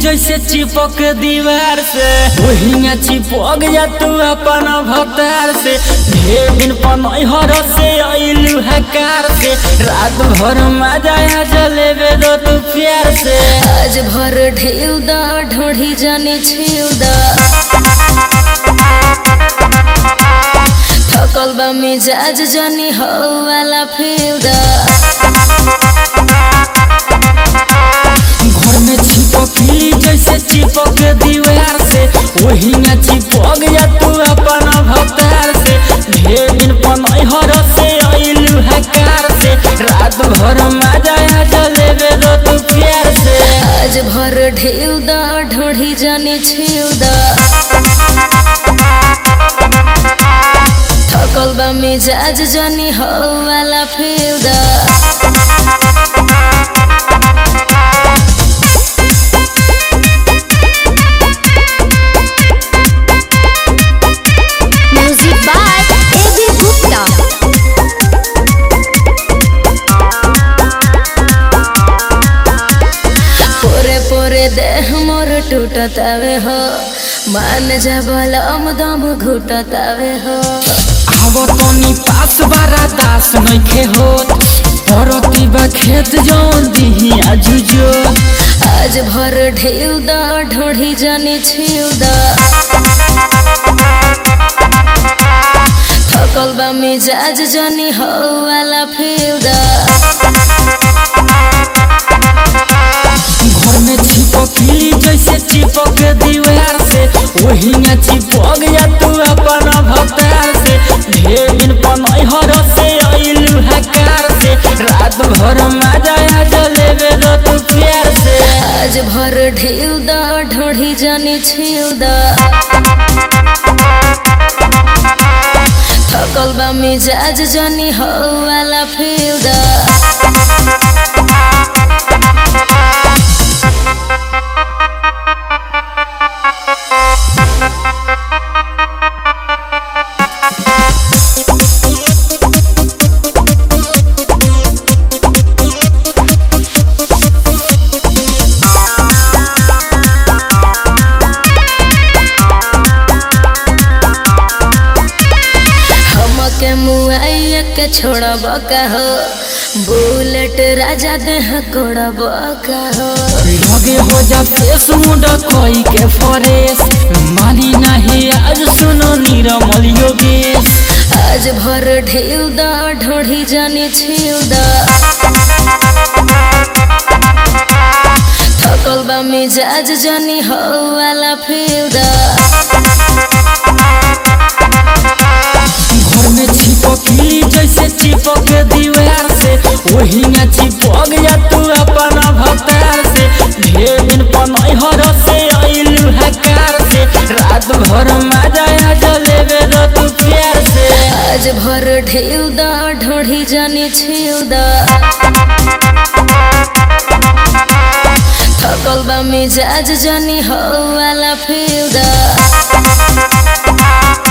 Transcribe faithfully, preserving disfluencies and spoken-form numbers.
जैसे चिपक दीवार से वही में चिपक जा तू अपन भतार से। ढेर दिन पनहर से अइलू है कार से रात भर मजा आ जलेबे दो तू प्यार से। आज भर ढेउ दा ढोढ़ी जाने छेउ दा थकल बा मिजाज जानी हो वाला फेउ दा। घर में चिपकी जैसे चिपक दीवार से वही में चिपक जा तू अपन भतार से। ढेर दिन पनहर से अइलू है कार से रात भर मजा आ जलेबे दो तू प्यार से। आज भर ढेउ दा ढोढ़ी जाने छेउ दा थकल बा मिजाज जानी हो वाला फेउ दा। देह मोर टूटतावे हो मान जा बलम दम घुटतावे हो। आवो तोनी पास बारा दास नइखे होत परती बा खेत जौन दिही आजुजो। आज भर ढेउ दा ढोढ़ी जाने छेउ दा थकल बा मिजाज जानी हो वाला फेउ दा। घर में चिपकी जैसे चिपक दीवार से वही में चिपक जा तू अपन भतार से। ढेर दिन पनहर से अइलू है कार से रात भर मजा आ जलेबे दो तू प्यार से। आज भर ढेउ दा ढोढ़ी जाने छेउ दा थकल बा मिजाज जानी हो वाला फेउ दा। के मुआइया के छोड़ब का हो बुलेट राजा देह कोड़ब का हो। लगे हो जा फेस मुंडा कोई के फरेस मानी नहीं आज सुनो निरमल योगेश। आज भर ढेउ दा ढोढ़ी जाने छेउ दा थकल बा मिजाज जानी हो वाला फेउ दा। घर में चिपकी जैसे चिपक दीवार से वही में चिपक जा तू अपन भतार से। ढेर दिन पनहर से अइलू है कार से रात भर मजा आ जलेबे दो तू प्यार से। आज भर ढेउ दा ढोढ़ी जाने छेउ दा थकल बा मिजाज जानी हो वाला फेउ दा।